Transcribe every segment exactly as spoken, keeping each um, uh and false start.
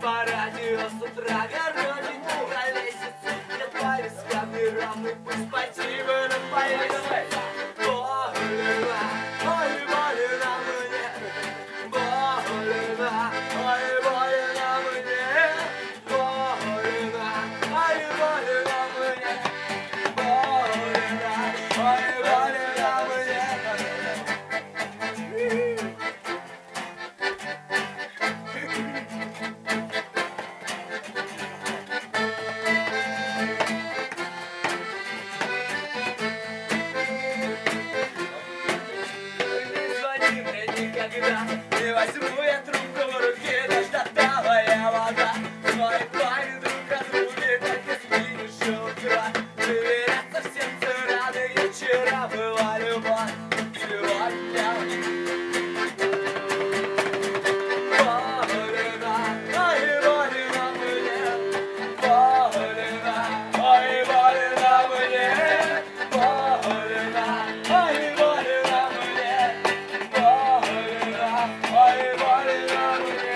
по радио с утра Городенький колесится, нет повестка равный пусть спасибо на повестке. Больно, ой, больно мне, больно, ой, больно мне, больно, ой, больно мне, больно, ой, больно мне. Никогда не возьму я трубку в руки, дождь татовая вода. Свои парни друг от друга, только сгинешь у утра. Доверяться всем ты рады, и вчера была любовь, сегодня больно, ой, больно мне, больно, ой, больно мне, больно, ой, больно мне. Ой, больно мне.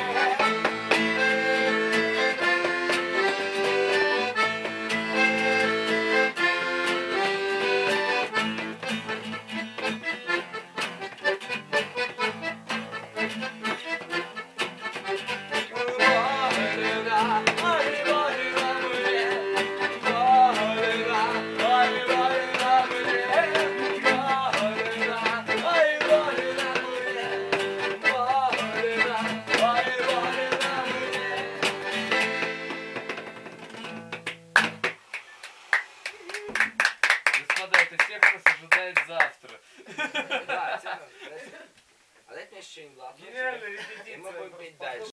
Господа, это всех нас ожидает завтра. Да, а дайте мне еще что-нибудь. Гениальная репетиция. Мы будем петь дальше.